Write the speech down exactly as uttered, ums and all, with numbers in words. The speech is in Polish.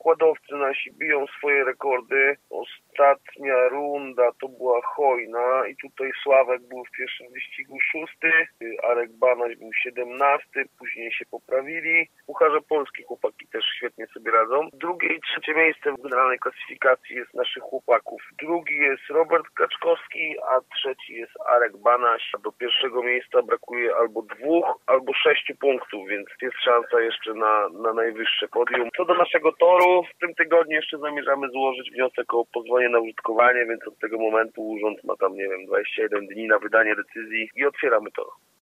wykładowcy nasi biją swoje rekordy. Ostatnia runda to była Chojna i tutaj Sławek był w pierwszym wyścigu szósty, Arek Banaś był siedemnasty, później się poprawili. W Pucharze Polski chłopaki też świetnie sobie radzą. Drugie i trzecie miejsce w generalnej klasyfikacji jest naszych chłopaków. Drugi jest Robert Kaczkowski, a trzeci jest Arek Banaś. Do pierwszego miejsca brakuje albo dwóch, albo sześciu punktów, więc jest szansa jeszcze na, na najwyższe podium. Co do naszego toru, w tym tygodniu jeszcze zamierzamy złożyć wniosek o pozwolenie na użytkowanie, więc od tego momentu urząd ma tam, nie wiem, dwadzieścia jeden dni na wydanie decyzji i otwieramy tor.